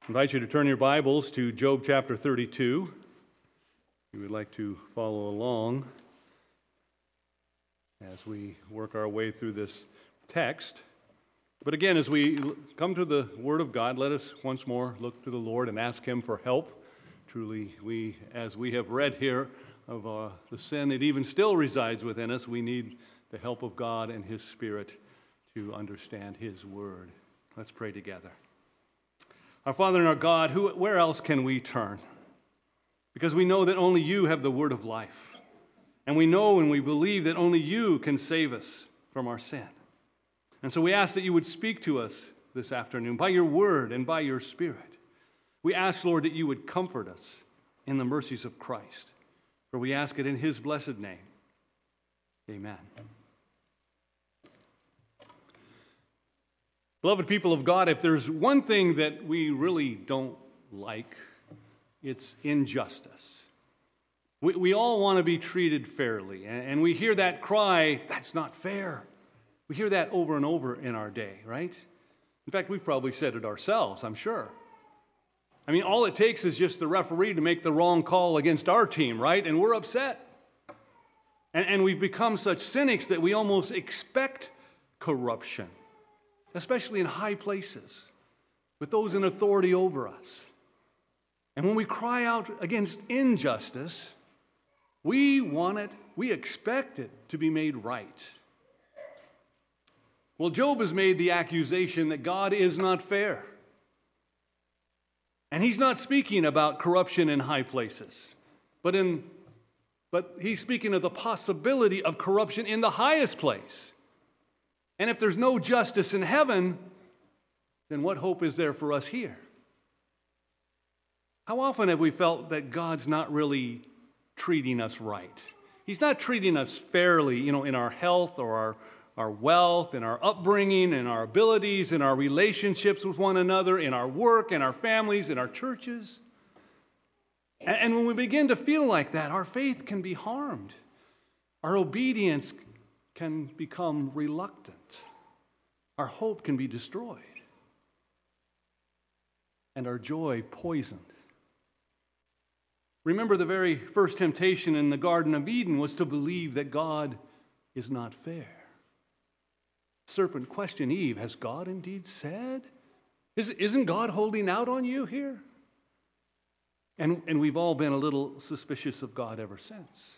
I invite you to turn your Bibles to Job chapter 32. If you would like to follow along as we work our way through this text. But again, as we come to the Word of God, let us once more look to the Lord and ask Him for help. Truly, as we have read here of the sin that even still resides within us, we need the help of God and His Spirit to understand His Word. Let's pray together. Our Father and our God, where else can we turn? Because we know that only You have the word of life. And we know and we believe that only You can save us from our sin. And so we ask that You would speak to us this afternoon by Your word and by Your Spirit. We ask, Lord, that You would comfort us in the mercies of Christ. For we ask it in His blessed name. Amen. Beloved people of God, if there's one thing that we really don't like, it's injustice. We all want to be treated fairly, and we hear that cry, "That's not fair." We hear that over and over in our day, right? In fact, we've probably said it ourselves, I'm sure. I mean, all it takes is just the referee to make the wrong call against our team, right? And we're upset. And we've become such cynics that we almost expect corruption, especially in high places, with those in authority over us. And when we cry out against injustice, we want it, we expect it to be made right. Well, Job has made the accusation that God is not fair. And he's not speaking about corruption in high places, but he's speaking of the possibility of corruption in the highest place. And if there's no justice in heaven, then what hope is there for us here? How often have we felt that God's not really treating us right? He's not treating us fairly, in our health or our wealth, in our upbringing, in our abilities, in our relationships with one another, in our work, in our families, in our churches. And when we begin to feel like that, our faith can be harmed. Our obedience can become reluctant. Our hope can be destroyed. And our joy poisoned. Remember, the very first temptation in the Garden of Eden was to believe that God is not fair. The serpent questioned Eve, "Has God indeed said? Isn't God holding out on you here?" And we've all been a little suspicious of God ever since.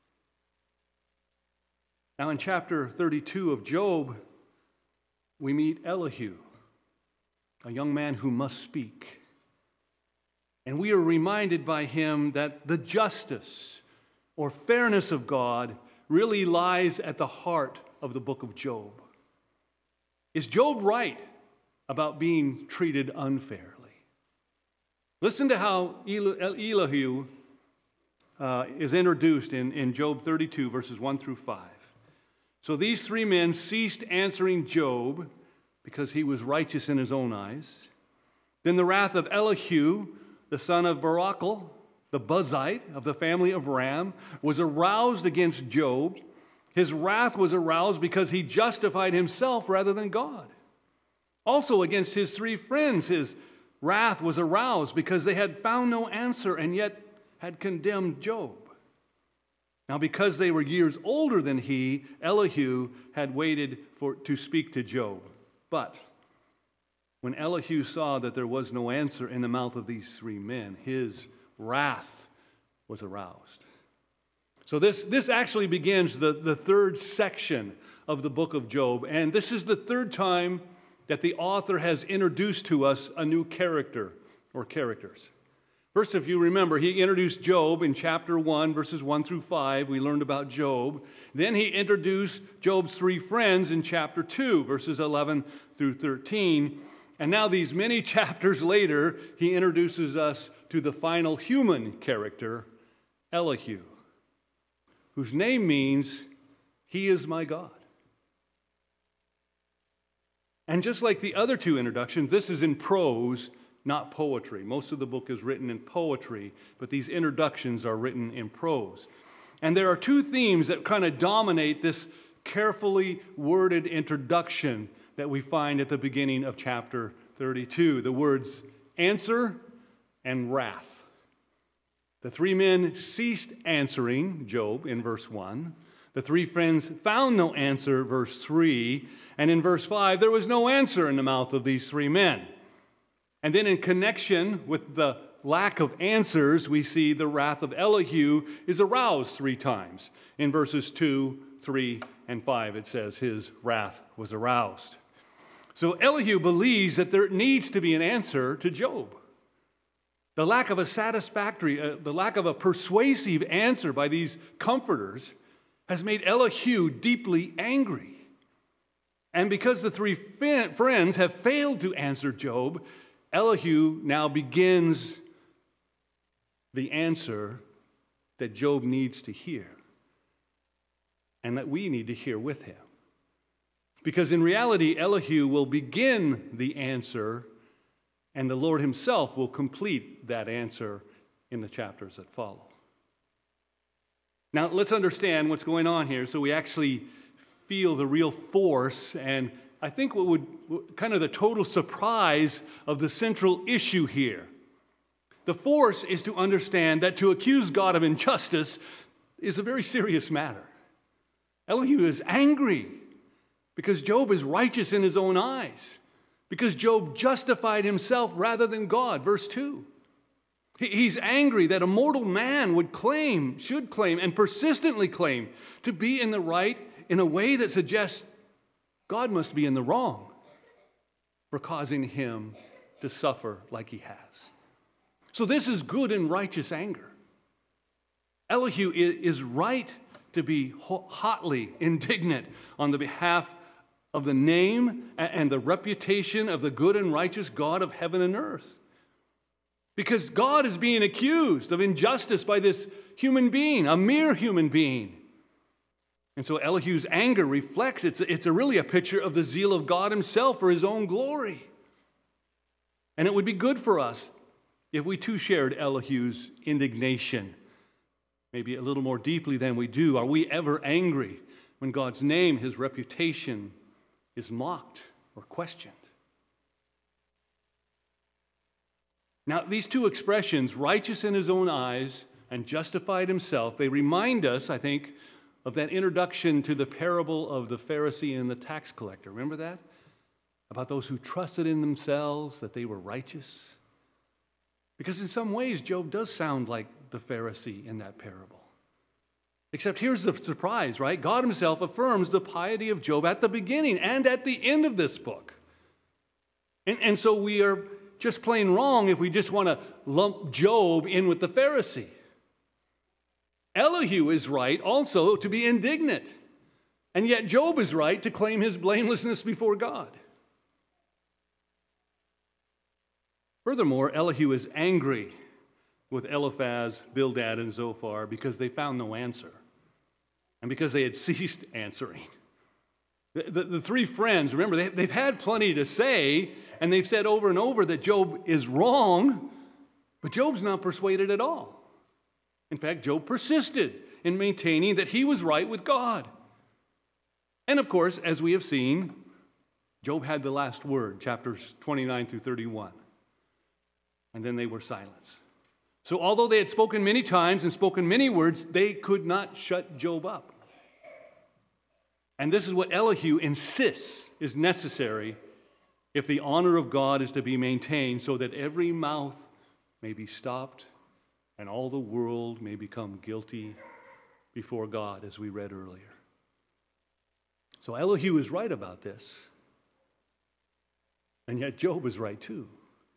Now in chapter 32 of Job, we meet Elihu, a young man who must speak. And we are reminded by him that the justice or fairness of God really lies at the heart of the book of Job. Is Job right about being treated unfairly? Listen to how Elihu is introduced in Job 32, verses 1 through 5. So these three men ceased answering Job because he was righteous in his own eyes. Then the wrath of Elihu, the son of Barachel, the Buzite of the family of Ram, was aroused against Job. His wrath was aroused because he justified himself rather than God. Also against his three friends, his wrath was aroused because they had found no answer and yet had condemned Job. Now, because they were years older than he, Elihu had waited to speak to Job. But when Elihu saw that there was no answer in the mouth of these three men, his wrath was aroused. So this actually begins the third section of the book of Job. And this is the third time that the author has introduced to us a new character or characters. First, if you remember, he introduced Job in chapter 1, verses 1 through 5. We learned about Job. Then he introduced Job's three friends in chapter 2, verses 11 through 13. And now these many chapters later, he introduces us to the final human character, Elihu, whose name means, "He is my God." And just like the other two introductions, this is in prose, not poetry. Most of the book is written in poetry, but these introductions are written in prose. And there are two themes that kind of dominate this carefully worded introduction that we find at the beginning of chapter 32. The words, answer and wrath. The three men ceased answering Job in verse 1. The three friends found no answer, verse 3. And in verse 5, there was no answer in the mouth of these three men. And then in connection with the lack of answers, we see the wrath of Elihu is aroused 3 times. In verses 2, 3, and 5, it says his wrath was aroused. So Elihu believes that there needs to be an answer to Job. The lack of a persuasive answer by these comforters has made Elihu deeply angry. And because the three friends have failed to answer Job, Elihu now begins the answer that Job needs to hear and that we need to hear with him. Because in reality, Elihu will begin the answer, and the Lord himself will complete that answer in the chapters that follow. Now, let's understand what's going on here so we actually feel the real force and I think what would kind of the total surprise of the central issue here. The force is to understand that to accuse God of injustice is a very serious matter. Elihu is angry because Job is righteous in his own eyes, because Job justified himself rather than God. Verse 2. He's angry that a mortal man should claim, and persistently claim to be in the right in a way that suggests God must be in the wrong for causing him to suffer like he has. So this is good and righteous anger. Elihu is right to be hotly indignant on the behalf of the name and the reputation of the good and righteous God of heaven and earth. Because God is being accused of injustice by this human being, a mere human being. And so Elihu's anger reflects, it's really a picture of the zeal of God himself for his own glory. And it would be good for us if we too shared Elihu's indignation, maybe a little more deeply than we do. Are we ever angry when God's name, his reputation, is mocked or questioned? Now, these two expressions, righteous in his own eyes and justified himself, they remind us, I think, of that introduction to the parable of the Pharisee and the tax collector. Remember that? About those who trusted in themselves, that they were righteous. Because in some ways, Job does sound like the Pharisee in that parable. Except here's the surprise, right? God himself affirms the piety of Job at the beginning and at the end of this book. And so we are just plain wrong if we just want to lump Job in with the Pharisee. Elihu is right also to be indignant, and yet Job is right to claim his blamelessness before God. Furthermore, Elihu is angry with Eliphaz, Bildad, and Zophar because they found no answer and because they had ceased answering. The three friends, remember, they've had plenty to say, and they've said over and over that Job is wrong, but Job's not persuaded at all. In fact, Job persisted in maintaining that he was right with God. And of course, as we have seen, Job had the last word, chapters 29 through 31. And then they were silenced. So although they had spoken many times and spoken many words, they could not shut Job up. And this is what Elihu insists is necessary if the honor of God is to be maintained, so that every mouth may be stopped and all the world may become guilty before God, as we read earlier. So Elihu is right about this, and yet Job is right too.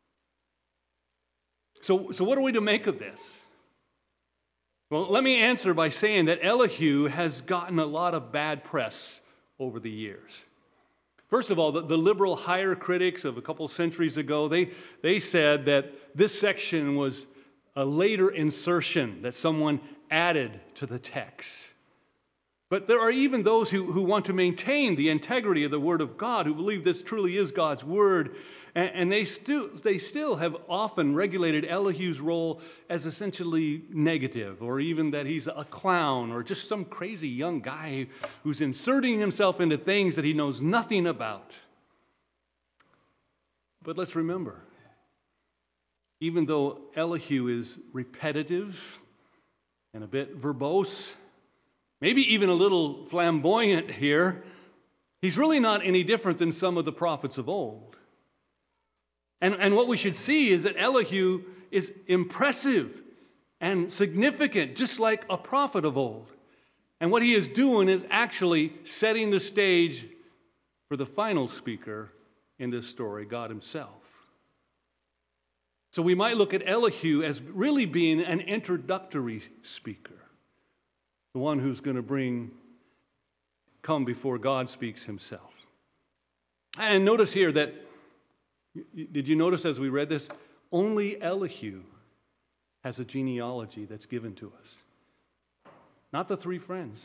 So what are we to make of this? Well, let me answer by saying that Elihu has gotten a lot of bad press over the years. First of all, the liberal higher critics of a couple centuries ago, they said that this section was a later insertion that someone added to the text. But there are even those who want to maintain the integrity of the Word of God, who believe this truly is God's Word, and they still have often regulated Elihu's role as essentially negative, or even that he's a clown, or just some crazy young guy who's inserting himself into things that he knows nothing about. But let's remember, even though Elihu is repetitive and a bit verbose, maybe even a little flamboyant here, he's really not any different than some of the prophets of old. And what we should see is that Elihu is impressive and significant, just like a prophet of old. And what he is doing is actually setting the stage for the final speaker in this story, God himself. So we might look at Elihu as really being an introductory speaker, the one who's going to come before God speaks himself. And notice here that, did you notice as we read this, only Elihu has a genealogy that's given to us, not the three friends.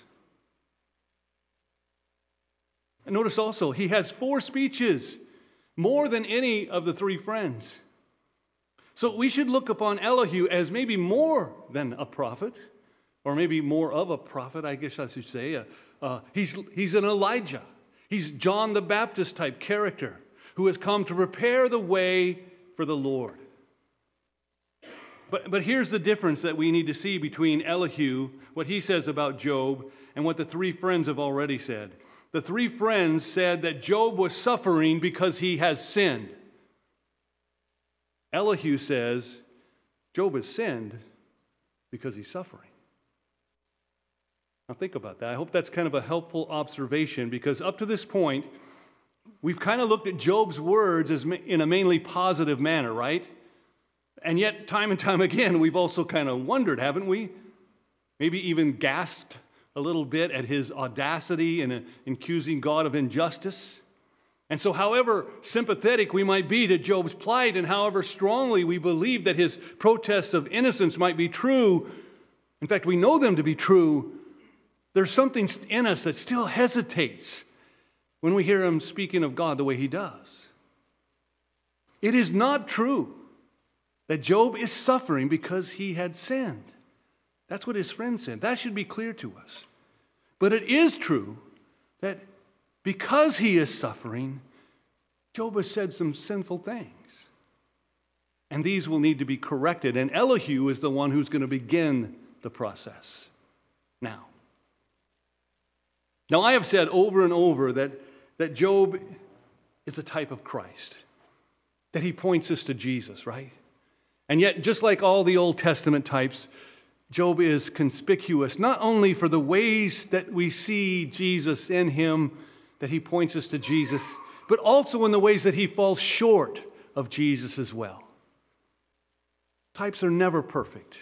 And notice also, he has 4 speeches, more than any of the 3 friends. So we should look upon Elihu as maybe more than a prophet, or maybe more of a prophet, I guess I should say. He's an Elijah. He's John the Baptist type character who has come to prepare the way for the Lord. But here's the difference that we need to see between Elihu, what he says about Job, and what the 3 friends have already said. The 3 friends said that Job was suffering because he has sinned. Elihu says Job has sinned because he's suffering. Now think about that. I hope that's kind of a helpful observation, because up to this point, we've kind of looked at Job's words as in a mainly positive manner, right? And yet, time and time again, we've also kind of wondered, haven't we? Maybe even gasped a little bit at his audacity in accusing God of injustice. And so however sympathetic we might be to Job's plight, and however strongly we believe that his protests of innocence might be true, in fact, we know them to be true, there's something in us that still hesitates when we hear him speaking of God the way he does. It is not true that Job is suffering because he had sinned. That's what his friends said. That should be clear to us. But it is true that because he is suffering, Job has said some sinful things. And these will need to be corrected. And Elihu is the one who's going to begin the process. Now, I have said over and over that Job is a type of Christ, that he points us to Jesus, right? And yet, just like all the Old Testament types, Job is conspicuous not only for the ways that we see Jesus in him, that he points us to Jesus, but also in the ways that he falls short of Jesus as well. Types are never perfect.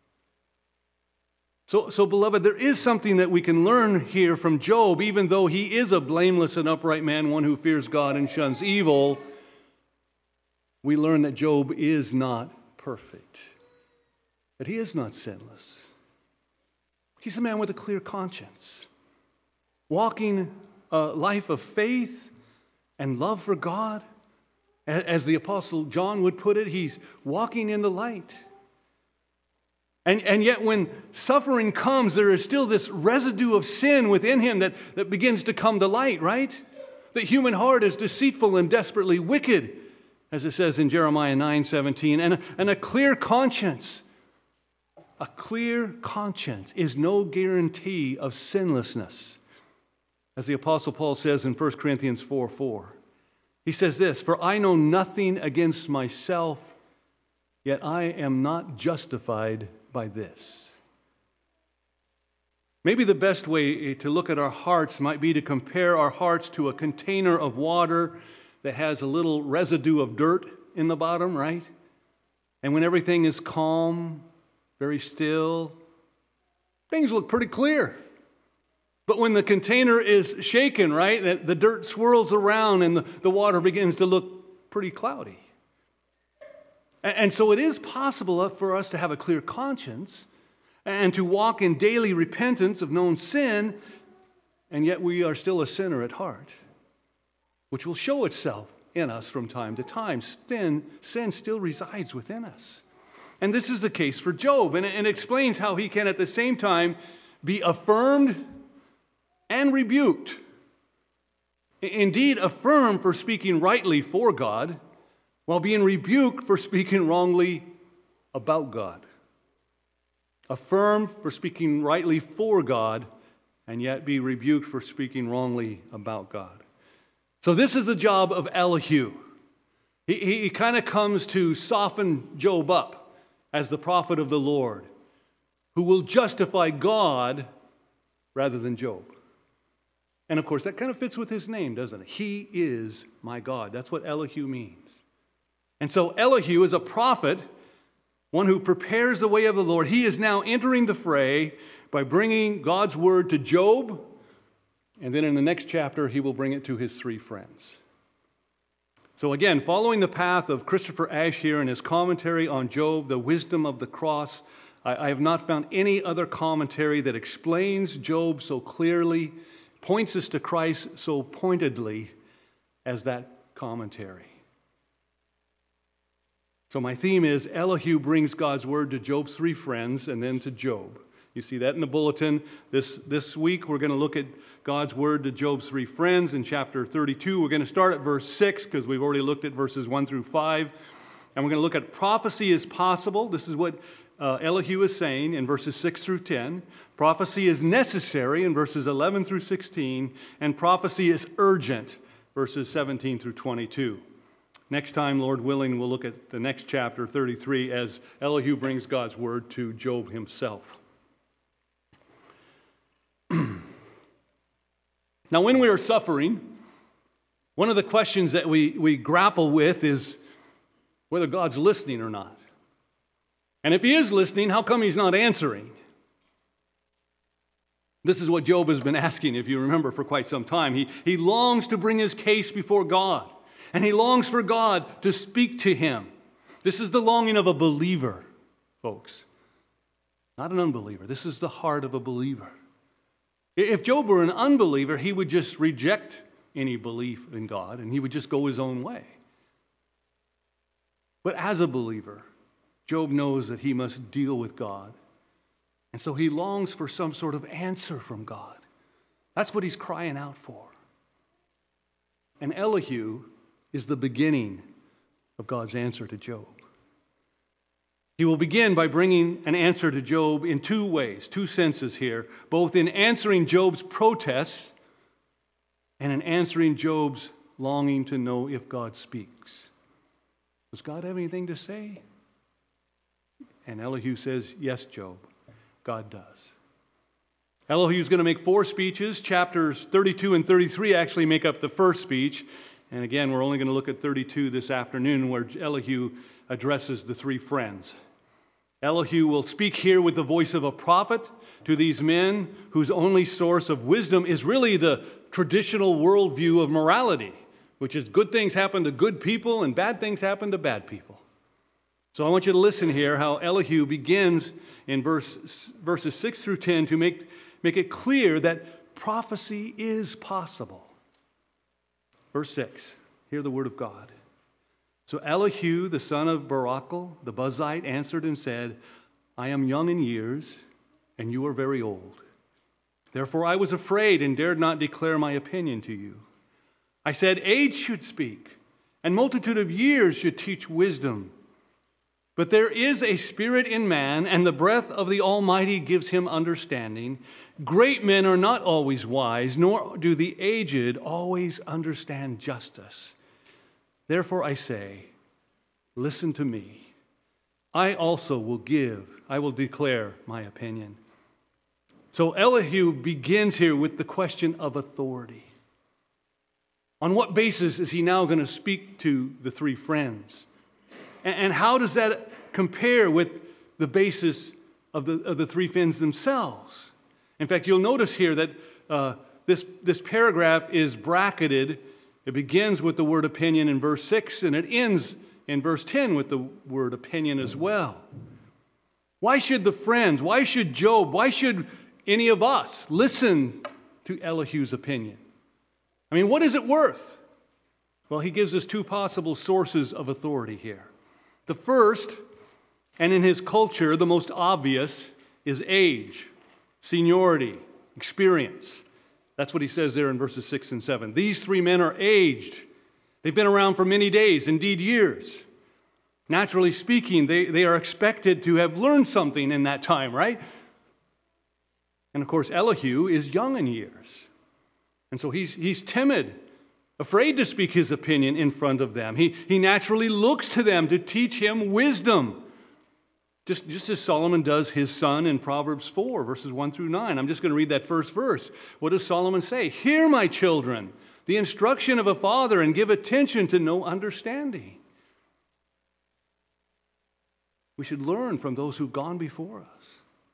So beloved, there is something that we can learn here from Job, even though he is a blameless and upright man, one who fears God and shuns evil. We learn that Job is not perfect, that he is not sinless. He's a man with a clear conscience, walking a life of faith and love for God. As the Apostle John would put it, he's walking in the light. And yet when suffering comes, there is still this residue of sin within him that begins to come to light, right? The human heart is deceitful and desperately wicked, as it says in Jeremiah 9:17. And a clear conscience is no guarantee of sinlessness. As the Apostle Paul says in 1 Corinthians 4:4. He says this, "For I know nothing against myself, yet I am not justified by this." Maybe the best way to look at our hearts might be to compare our hearts to a container of water that has a little residue of dirt in the bottom, right? And when everything is calm, very still, things look pretty clear. But when the container is shaken, right, the dirt swirls around and the water begins to look pretty cloudy. And so it is possible for us to have a clear conscience and to walk in daily repentance of known sin, and yet we are still a sinner at heart, which will show itself in us from time to time. Sin still resides within us. And this is the case for Job, and it explains how he can at the same time be affirmed and rebuked. Indeed, affirmed for speaking rightly for God, while being rebuked for speaking wrongly about God. Affirmed for speaking rightly for God, and yet be rebuked for speaking wrongly about God. So this is the job of Elihu. He kind of comes to soften Job up as the prophet of the Lord, who will justify God rather than Job. And of course, that kind of fits with his name, doesn't it? He is my God. That's what Elihu means. And so Elihu is a prophet, one who prepares the way of the Lord. He is now entering the fray by bringing God's word to Job, and then in the next chapter, he will bring it to his three friends. So again, following the path of Christopher Ash here in his commentary on Job, The Wisdom of the Cross, I have not found any other commentary that explains Job so clearly, points us to Christ so pointedly as that commentary. So my theme is Elihu brings God's word to Job's three friends and then to Job. You see that in the bulletin. This week we're going to look at God's word to Job's three friends in chapter 32. We're going to start at verse 6 because we've already looked at verses 1 through 5. And we're going to look at prophecy is possible. This is what Elihu is saying in verses 6 through 10. Prophecy is necessary in verses 11 through 16. And prophecy is urgent, verses 17 through 22. Next time, Lord willing, we'll look at the next chapter, 33, as Elihu brings God's word to Job himself. Now, when we are suffering, one of the questions that we grapple with is whether God's listening or not. And if he is listening, how come he's not answering? This is what Job has been asking, if you remember, for quite some time. He longs to bring his case before God, and he longs for God to speak to him. This is the longing of a believer, folks, not an unbeliever. This is the heart of a believer. If Job were an unbeliever, he would just reject any belief in God, and he would just go his own way. But as a believer, Job knows that he must deal with God. And so he longs for some sort of answer from God. That's what he's crying out for. And Elihu is the beginning of God's answer to Job. He will begin by bringing an answer to Job in two ways, two senses here, both in answering Job's protests and in answering Job's longing to know if God speaks. Does God have anything to say? And Elihu says, yes, Job, God does. Elihu is going to make 4 speeches. Chapters 32 and 33 actually make up the first speech. And again, we're only going to look at 32 this afternoon, where Elihu addresses the 3 friends. Elihu will speak here with the voice of a prophet to these men whose only source of wisdom is really the traditional worldview of morality, which is good things happen to good people and bad things happen to bad people. So I want you to listen here how Elihu begins in verses 6 through 10 to make it clear that prophecy is possible. Verse 6, hear the word of God. So Elihu, the son of Barachel, the Buzite, answered and said, I am young in years, and you are very old. Therefore I was afraid and dared not declare my opinion to you. I said, age should speak, and multitude of years should teach wisdom. But there is a spirit in man, and the breath of the Almighty gives him understanding. Great men are not always wise, nor do the aged always understand justice. Therefore I say, listen to me. I also will declare my opinion. So Elihu begins here with the question of authority. On what basis is he now going to speak to the 3 friends? And how does that compare with the basis of the 3 friends themselves? In fact, you'll notice here that this paragraph is bracketed. It begins with the word opinion in verse 6, and it ends in verse 10 with the word opinion as well. Why should the friends, why should Job, why should any of us listen to Elihu's opinion? I mean, what is it worth? Well, he gives us 2 possible sources of authority here. The first, and in his culture, the most obvious, is age, seniority, experience. That's what he says there in verses 6 and 7. These 3 men are aged. They've been around for many days, indeed years. Naturally speaking, they are expected to have learned something in that time, right? And of course, Elihu is young in years. And so he's timid, afraid to speak his opinion in front of them. He naturally looks to them to teach him wisdom, just as Solomon does his son in Proverbs 4, verses 1 through 9. I'm just going to read that first verse. What does Solomon say? "Hear, my children, the instruction of a father, and give attention to know understanding." We should learn from those who've gone before us.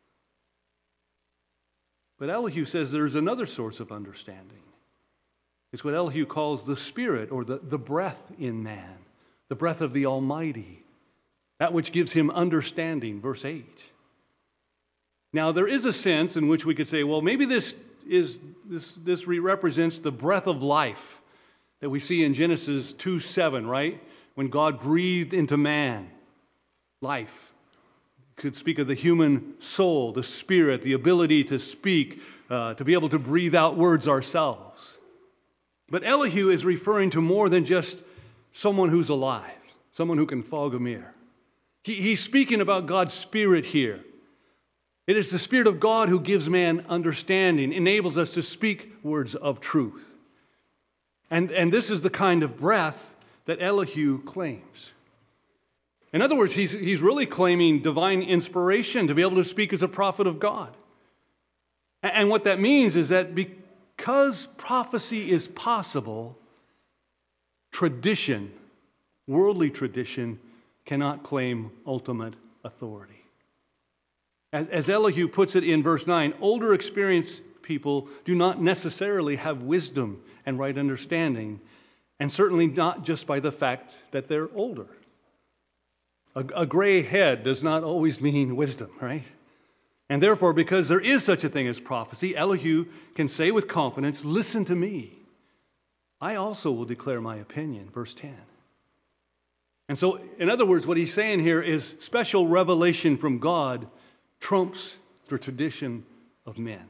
But Elihu says there's another source of understanding. It's what Elihu calls the spirit, or the breath in man, the breath of the Almighty, that which gives him understanding, verse 8. Now, there is a sense in which we could say, well, maybe this represents the breath of life that we see in Genesis 2:7, right? When God breathed into man life. Could speak of the human soul, the spirit, the ability to speak, to be able to breathe out words ourselves. But Elihu is referring to more than just someone who's alive, someone who can fog a mirror. He's speaking about God's Spirit here. It is the Spirit of God who gives man understanding, enables us to speak words of truth. And this is the kind of breath that Elihu claims. In other words, he's really claiming divine inspiration to be able to speak as a prophet of God. And what that means is that because prophecy is possible, tradition, worldly tradition, cannot claim ultimate authority. As Elihu puts it in verse 9, older experienced people do not necessarily have wisdom and right understanding, and certainly not just by the fact that they're older. A gray head does not always mean wisdom, right? And therefore, because there is such a thing as prophecy, Elihu can say with confidence, "Listen to me. I also will declare my opinion," verse 10. And so, in other words, what he's saying here is special revelation from God trumps the tradition of men.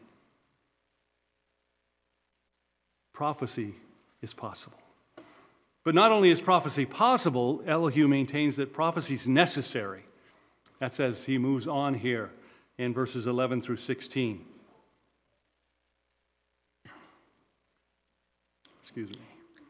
Prophecy is possible. But not only is prophecy possible, Elihu maintains that prophecy is necessary. That's as he moves on here in verses 11 through 16. Excuse me.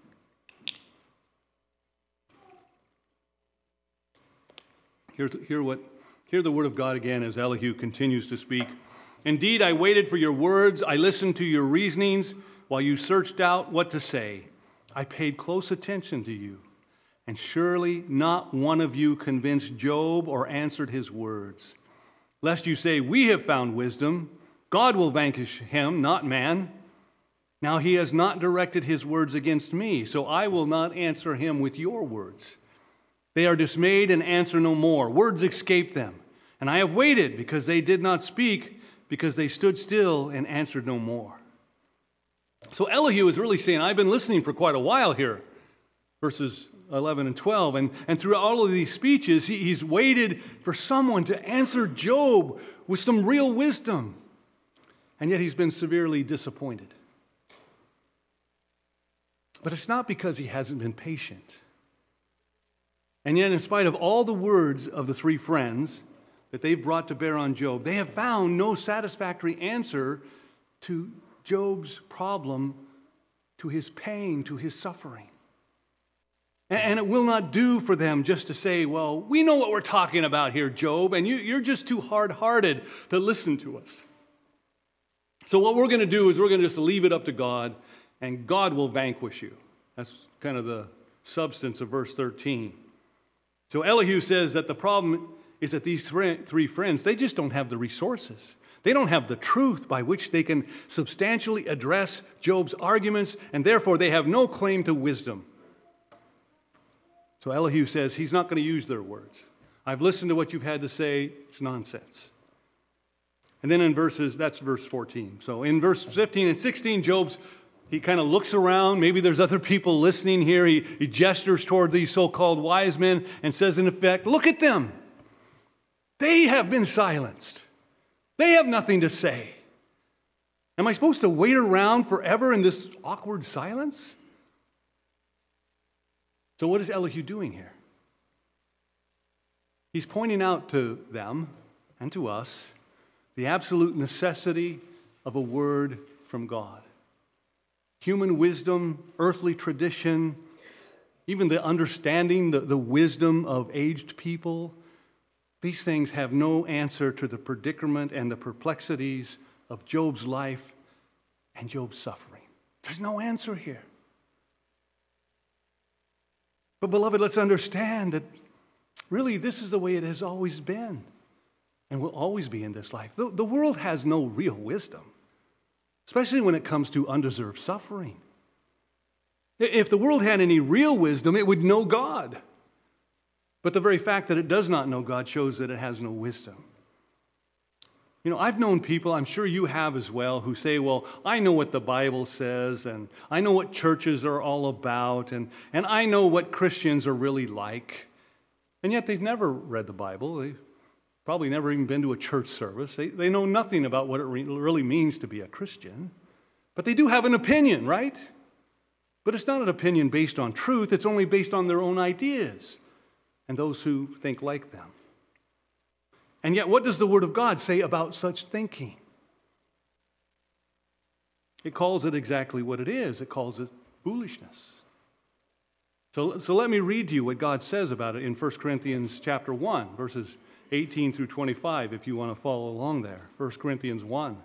Hear the word of God again as Elihu continues to speak. "Indeed, I waited for your words. I listened to your reasonings while you searched out what to say. I paid close attention to you, and surely not one of you convinced Job or answered his words. Lest you say, 'We have found wisdom. God will vanquish him, not man.' Now he has not directed his words against me, so I will not answer him with your words. They are dismayed and answer no more. Words escape them. And I have waited because they did not speak, because they stood still and answered no more." So Elihu is really saying, I've been listening for quite a while here, verses 11 and 12. And through all of these speeches, he's waited for someone to answer Job with some real wisdom. And yet he's been severely disappointed. But it's not because he hasn't been patient. And yet, in spite of all the words of the three friends that they've brought to bear on Job, they have found no satisfactory answer to Job's problem, to his pain, to his suffering. And it will not do for them just to say, "Well, we know what we're talking about here, Job, and you're just too hard-hearted to listen to us. So what we're going to do is we're going to just leave it up to God, and God will vanquish you." That's kind of the substance of verse 13. So Elihu says that the problem is that these three friends, they just don't have the resources. They don't have the truth by which they can substantially address Job's arguments, and therefore they have no claim to wisdom. So Elihu says he's not going to use their words. I've listened to what you've had to say. It's nonsense. And then that's verse 14. So in verse 15 and 16, he kind of looks around. Maybe there's other people listening here. He gestures toward these so-called wise men and says, in effect, "Look at them. They have been silenced. They have nothing to say. Am I supposed to wait around forever in this awkward silence?" So what is Elihu doing here? He's pointing out to them and to us the absolute necessity of a word from God. Human wisdom, earthly tradition, even the understanding, the wisdom of aged people, these things have no answer to the predicament and the perplexities of Job's life and Job's suffering. There's no answer here. But beloved, let's understand that really this is the way it has always been and will always be in this life. The world has no real wisdom, especially when it comes to undeserved suffering. If the world had any real wisdom, it would know God. But the very fact that it does not know God shows that it has no wisdom. You know, I've known people, I'm sure you have as well, who say, well, I know what the Bible says, and I know what churches are all about, and I know what Christians are really like. And yet they've never read the Bible. They've probably never even been to a church service. They know nothing about what it really means to be a Christian. But they do have an opinion, right? But it's not an opinion based on truth. It's only based on their own ideas and those who think like them. And yet, what does the Word of God say about such thinking? It calls it exactly what it is. It calls it foolishness. So let me read to you what God says about it in 1 Corinthians chapter 1, verses 18 through 25, if you want to follow along there. 1 Corinthians 1.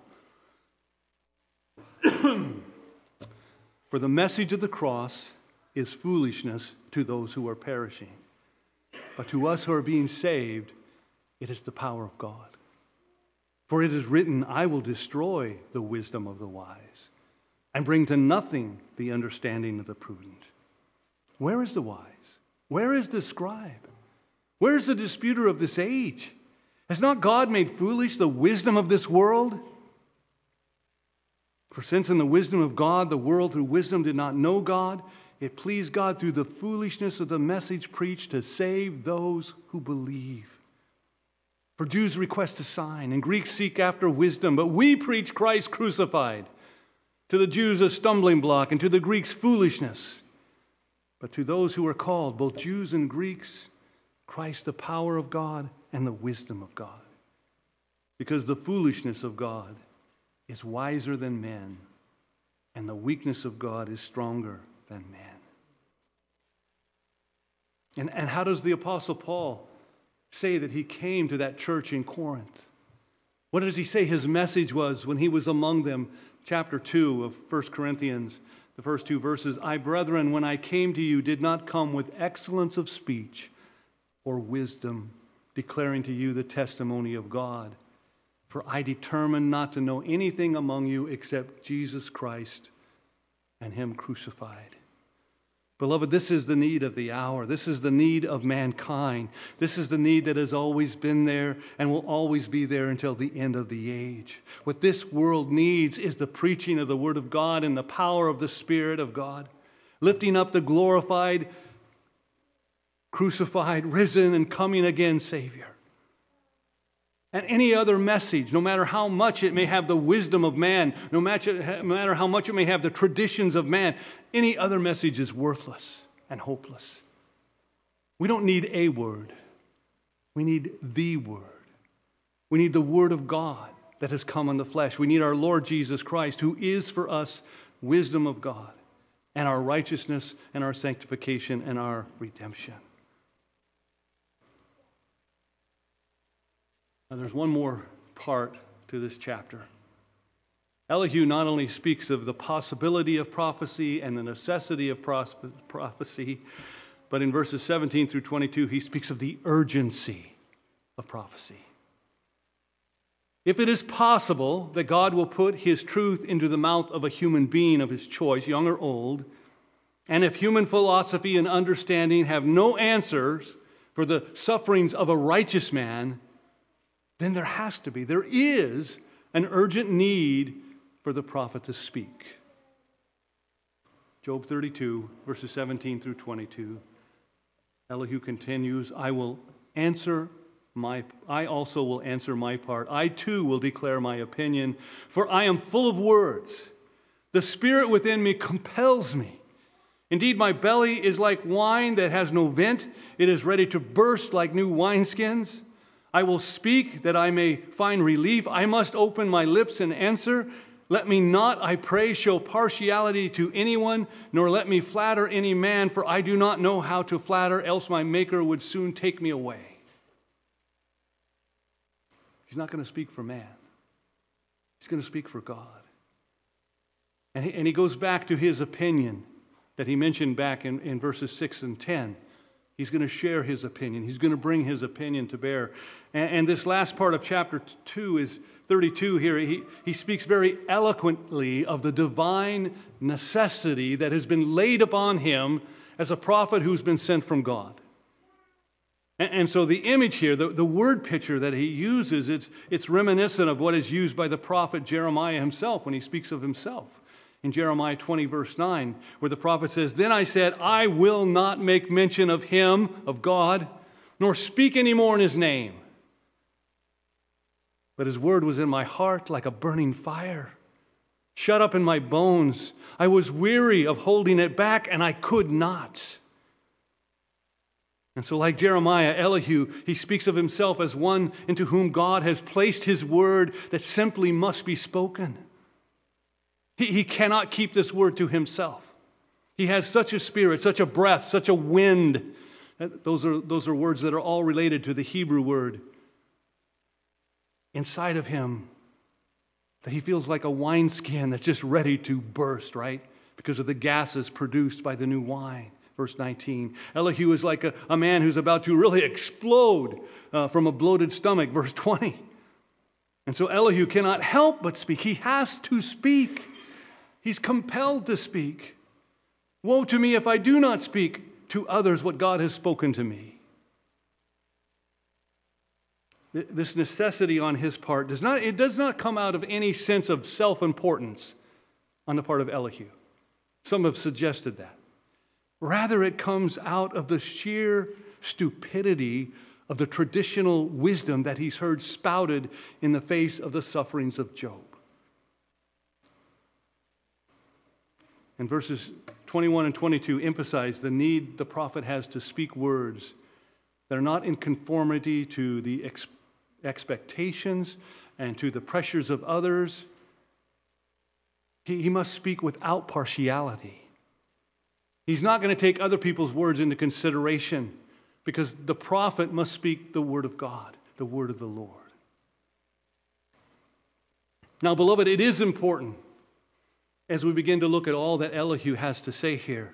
For the message of the cross is foolishness to those who are perishing. But to us who are being saved, it is the power of God. For it is written, I will destroy the wisdom of the wise and bring to nothing the understanding of the prudent. Where is the wise? Where is the scribe? Where is the disputer of this age? Has not God made foolish the wisdom of this world? For since in the wisdom of God, the world through wisdom did not know God, it pleased God through the foolishness of the message preached to save those who believe. For Jews request a sign, and Greeks seek after wisdom, but we preach Christ crucified. To the Jews a stumbling block, and to the Greeks foolishness. But to those who are called, both Jews and Greeks, Christ the power of God and the wisdom of God. Because the foolishness of God is wiser than men, and the weakness of God is stronger than man. And how does the Apostle Paul say that he came to that church in Corinth? What does he say his message was when he was among them? Chapter 2 of 1 Corinthians, the first two verses. I, brethren, when I came to you, did not come with excellence of speech or wisdom, declaring to you the testimony of God. For I determined not to know anything among you except Jesus Christ and him crucified. Beloved, this is the need of the hour. This is the need of mankind. This is the need that has always been there and will always be there until the end of the age. What this world needs is the preaching of the Word of God and the power of the Spirit of God, lifting up the glorified, crucified, risen, and coming again Savior. And any other message, no matter how much it may have the wisdom of man, no matter how much it may have the traditions of man, any other message is worthless and hopeless. We don't need a word. We need the Word. We need the Word of God that has come in the flesh. We need our Lord Jesus Christ, who is for us wisdom of God and our righteousness and our sanctification and our redemption. Now, there's one more part to this chapter. Elihu not only speaks of the possibility of prophecy and the necessity of prophecy, but in verses 17 through 22, he speaks of the urgency of prophecy. If it is possible that God will put his truth into the mouth of a human being of his choice, young or old, and if human philosophy and understanding have no answers for the sufferings of a righteous man, then there is an urgent need for the prophet to speak. Job 32, verses 17 through 22. Elihu continues, I also will answer my part. I too will declare my opinion, for I am full of words. The spirit within me compels me, Indeed, my belly is like wine that has no vent. It is ready to burst like new wineskins. I will speak that I may find relief. I must open my lips and answer. Let me not, I pray, show partiality to anyone, nor let me flatter any man, for I do not know how to flatter, else my Maker would soon take me away. He's not going to speak for man. He's going to speak for God. And he goes back to his opinion that he mentioned back in verses 6 and 10. He's going to share his opinion. He's going to bring his opinion to bear. And this last part of chapter 2 is 32 here. He speaks very eloquently of the divine necessity that has been laid upon him as a prophet who's been sent from God. And so the image here, the word picture that he uses, it's reminiscent of what is used by the prophet Jeremiah himself when he speaks of himself. In Jeremiah 20, verse 9, where the prophet says, "Then I said, I will not make mention of him, of God, nor speak any more in his name. But his word was in my heart like a burning fire, shut up in my bones. I was weary of holding it back, and I could not." And so like Jeremiah, Elihu, he speaks of himself as one into whom God has placed his word that simply must be spoken. He cannot keep this word to himself. He has such a spirit, such a breath, such a wind. Those are words that are all related to the Hebrew word inside of him, that he feels like a wineskin that's just ready to burst, right? Because of the gases produced by the new wine. Verse 19. Elihu is like a man who's about to really explode from a bloated stomach. Verse 20. And so Elihu cannot help but speak. He has to speak. He's compelled to speak. Woe to me if I do not speak to others what God has spoken to me. This necessity on his part does not come out of any sense of self-importance on the part of Elihu. Some have suggested that. Rather, it comes out of the sheer stupidity of the traditional wisdom that he's heard spouted in the face of the sufferings of Job. And verses 21 and 22 emphasize the need the prophet has to speak words that are not in conformity to the expectations and to the pressures of others. He must speak without partiality. He's not going to take other people's words into consideration because the prophet must speak the word of God, the word of the Lord. Now, beloved, it is important as we begin to look at all that Elihu has to say here,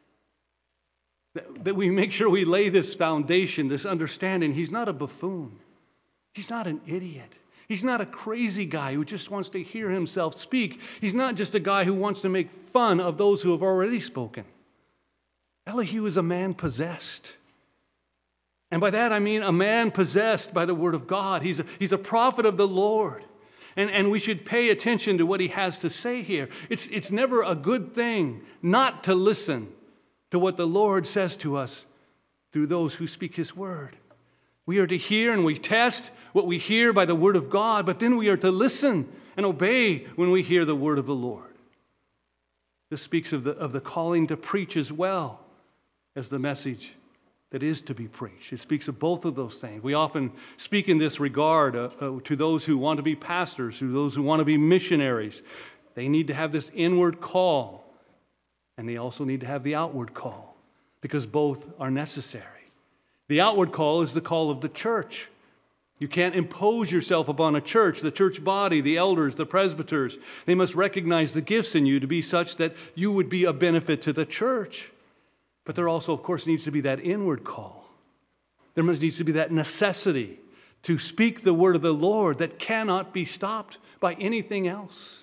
that we make sure we lay this foundation, this understanding. He's not a buffoon. He's not an idiot. He's not a crazy guy who just wants to hear himself speak. He's not just a guy who wants to make fun of those who have already spoken. Elihu is a man possessed. And by that I mean a man possessed by the word of God. He's a prophet of the Lord. And we should pay attention to what he has to say here. It's never a good thing not to listen to what the Lord says to us through those who speak his word. We are to hear and we test what we hear by the word of God, but then we are to listen and obey when we hear the word of the Lord. This speaks of the calling to preach as well as the message that is to be preached. It speaks of both of those things. We often speak in this regard to those who want to be pastors, to those who want to be missionaries. They need to have this inward call, and they also need to have the outward call, because both are necessary. The outward call is the call of the church. You can't impose yourself upon a church, the church body, the elders, the presbyters. They must recognize the gifts in you to be such that you would be a benefit to the church. But there also, of course, needs to be that inward call. There needs to be that necessity to speak the word of the Lord that cannot be stopped by anything else.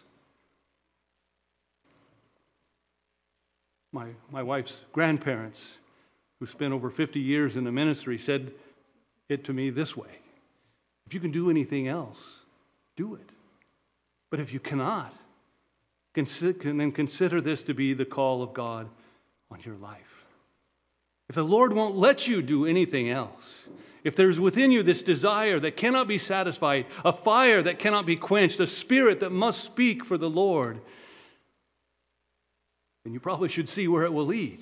My wife's grandparents, who spent over 50 years in the ministry, said it to me this way: if you can do anything else, do it. But if you cannot, then consider this to be the call of God on your life. If the Lord won't let you do anything else, if there's within you this desire that cannot be satisfied, a fire that cannot be quenched, a spirit that must speak for the Lord, And you probably should see where it will lead.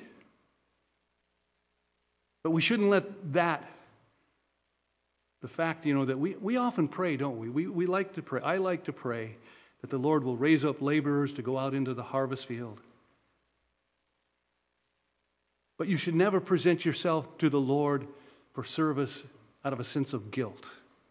But we shouldn't let that, the fact, that we often pray, don't we? We like to pray. I like to pray that the Lord will raise up laborers to go out into the harvest field. But you should never present yourself to the Lord for service out of a sense of guilt,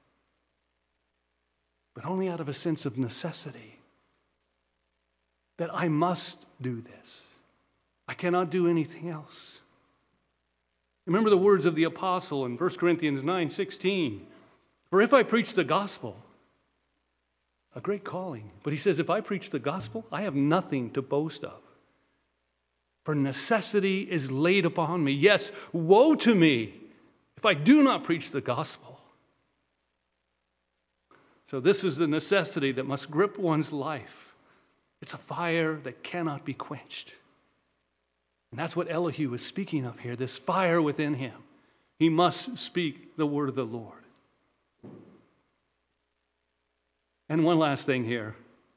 but only out of a sense of necessity, that I must do this. I cannot do anything else. Remember the words of the apostle in 1 Corinthians 9:16. For if I preach the gospel, a great calling. But he says, if I preach the gospel, I have nothing to boast of. For necessity is laid upon me. Yes, woe to me if I do not preach the gospel. So this is the necessity that must grip one's life. It's a fire that cannot be quenched. And that's what Elihu is speaking of here, this fire within him. He must speak the word of the Lord. And one last thing here.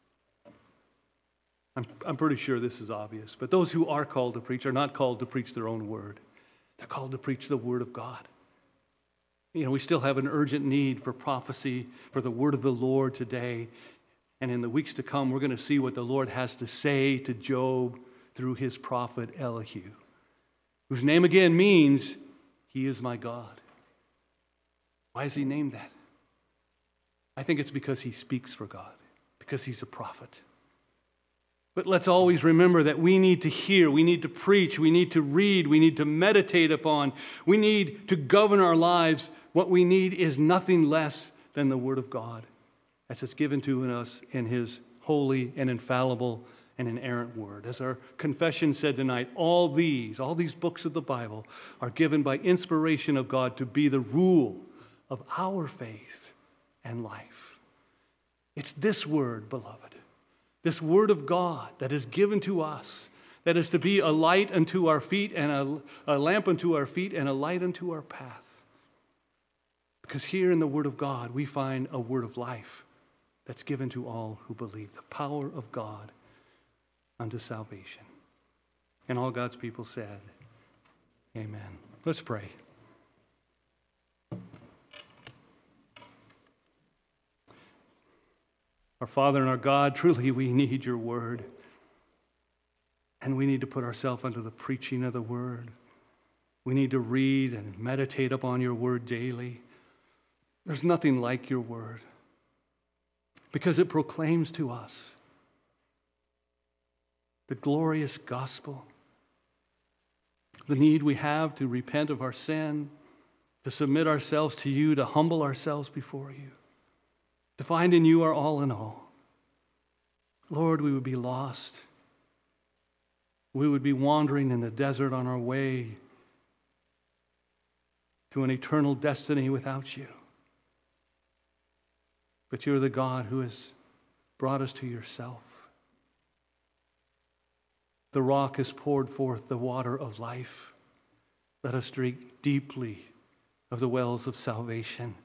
I'm pretty sure this is obvious, but those who are called to preach are not called to preach their own word. They're called to preach the word of God. We still have an urgent need for prophecy, for the word of the Lord today. And in the weeks to come, we're going to see what the Lord has to say to Job through his prophet Elihu, whose name again means, he is my God. Why is he named that? I think it's because he speaks for God, because he's a prophet. But let's always remember that we need to hear, we need to preach, we need to read, we need to meditate upon, we need to govern our lives. What we need is nothing less than the Word of God as it's given to us in His holy and infallible and inerrant Word. As our confession said tonight, all these books of the Bible are given by inspiration of God to be the rule of our faith and life. It's this Word, beloved, this Word of God that is given to us, that is to be a light unto our feet and a lamp unto our feet and a light unto our path. Because here in the Word of God, we find a word of life that's given to all who believe, the power of God unto salvation. And all God's people said, amen. Let's pray. Our Father and our God, truly we need your word. And we need to put ourselves under the preaching of the word. We need to read and meditate upon your word daily. There's nothing like your word, because it proclaims to us the glorious gospel, the need we have to repent of our sin, to submit ourselves to you, to humble ourselves before you, to find in you our all in all. Lord, we would be lost. We would be wandering in the desert on our way to an eternal destiny without you. But you're the God who has brought us to yourself. The rock has poured forth the water of life. Let us drink deeply of the wells of salvation.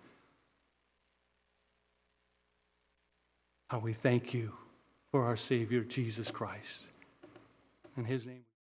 How we thank you for our Savior, Jesus Christ. In his name.